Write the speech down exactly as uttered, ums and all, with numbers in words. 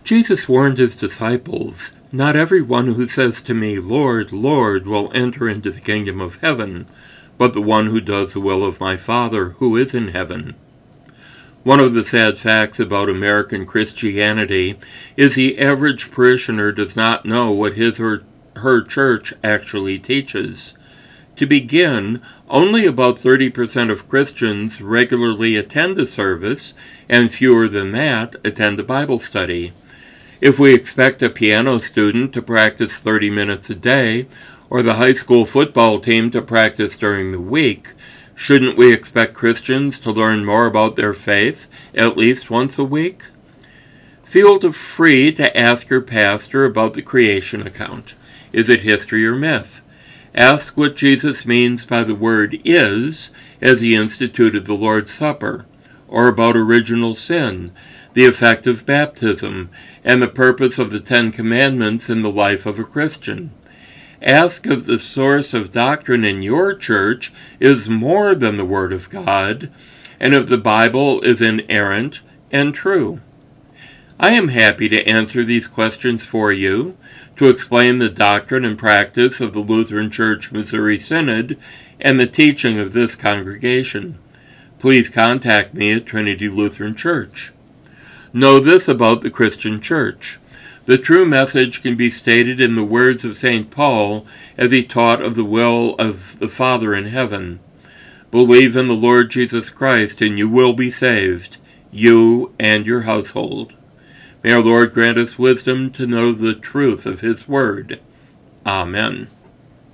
Jesus warned his disciples, "Not everyone who says to me, 'Lord, Lord,' will enter into the kingdom of heaven, but the one who does the will of my Father who is in heaven." One of the sad facts about American Christianity is the average parishioner does not know what his or her church actually teaches. To begin, only about thirty percent of Christians regularly attend a service, and fewer than that attend a Bible study. If we expect a piano student to practice thirty minutes a day, or the high school football team to practice during the week, shouldn't we expect Christians to learn more about their faith at least once a week? Feel free to ask your pastor about the creation account. Is it history or myth? Ask what Jesus means by the word "is" as he instituted the Lord's Supper, or about original sin, the effect of baptism, and the purpose of the Ten Commandments in the life of a Christian. Ask if the source of doctrine in your church is more than the Word of God, and if the Bible is inerrant and true. I am happy to answer these questions for you, to explain the doctrine and practice of the Lutheran Church Missouri Synod and the teaching of this congregation. Please contact me at Trinity Lutheran Church. Know this about the Christian Church. The true message can be stated in the words of Saint Paul as he taught of the will of the Father in heaven. Believe in the Lord Jesus Christ and you will be saved, you and your household. May our Lord grant us wisdom to know the truth of his word. Amen.